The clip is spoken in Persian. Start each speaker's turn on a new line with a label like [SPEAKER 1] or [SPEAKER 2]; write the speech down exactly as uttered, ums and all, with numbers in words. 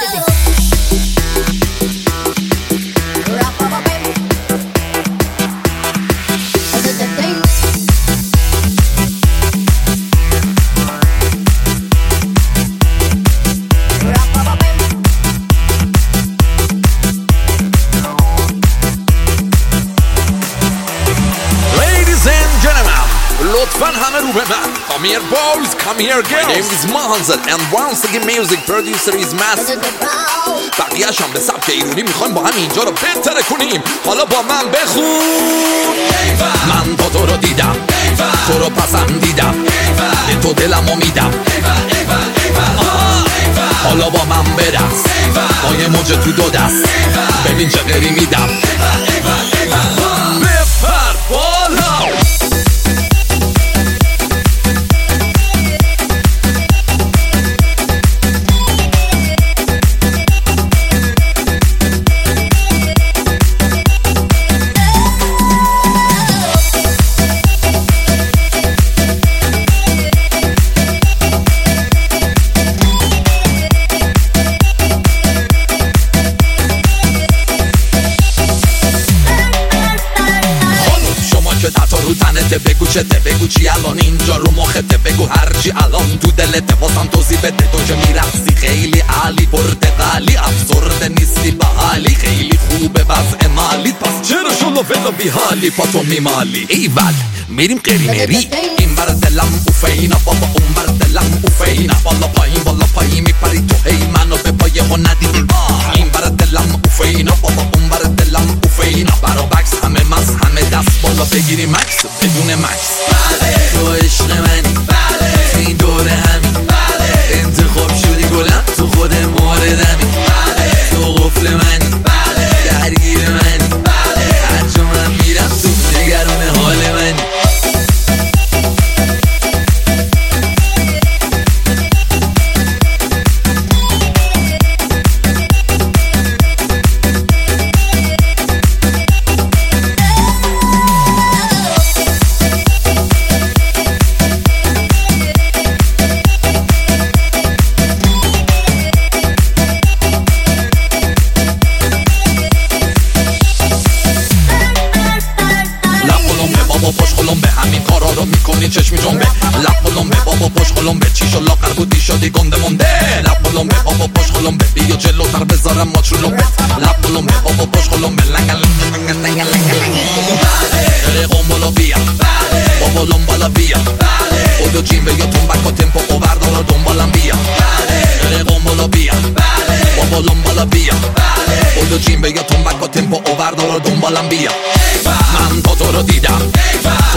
[SPEAKER 1] لطفاً همه رو به من. Come here boys, come here girls. My name is Mahanzad and once again music producer is Massive. بقیه‌اش هم به سبک ایرونی میخوایم با هم اینجا رو بهتر کنیم. حالا با من بخون. من با تو رو دیدم، تو رو پسندیدم، به تو دلمو میدم. حالا با من برقص، با یه موج تو دو دست، ببین چه غری میدم. بپر بالا. رو تنته بگو چته، بگو چی الان اینجا رو مخته، بگو هرچی الان تو دلته، واسم توضیح بده. تو که میرقصی خیلی عالی، پرتقالی، افسرده نیستی بحالی، خیلی خوبه وضع مالی، پس چرا شلو ولو بیحالی پاتو میمالی؟ ایول میریم قریمری، این بر دلم اوفینا، بابا اون بر دلم اوفینا، بالا پایین بالا پایین میپری تو، هی منو به پایه ها ندیدی. این بر دلم اوفینا، بابا اون بر دلم اوفینا، برا بکس همه مز همه دست بالا بگیری مکس بدون مکس. بله تو عشق منی، بله تو این دوره همین، بله انتخاب شدی گلم تو خود موردمی، بله تو قفل منی، بله درگیر منی، بله هر جا من میرم تو نگران حال منی. پاش خلومبه همین کارا رو میکنی چشمی جنبه، لب خلومبه بابا پاش خلومبه، چی شو لاغر بودی شدی گنده مونده، لب خلومبه بابا پاش خلومبه، بیا جلوتر بذارم ماچ رو لبه، لب خلومبه بابا پاش خلومبه، لنگ لنگ لنگ لنگ لنگ بله قنبلا بیا، بله بابا لنبالا بیا، بله خودو جیم بیا تنبک و تمپو و بردارا دنبالم بیا، بله قنبلا بیا، بله بابا لنبالا بیا، بله خودو جیم بیا تنبک و تمپو و بردارا دنبالم بیا. من با تو رو دیدم،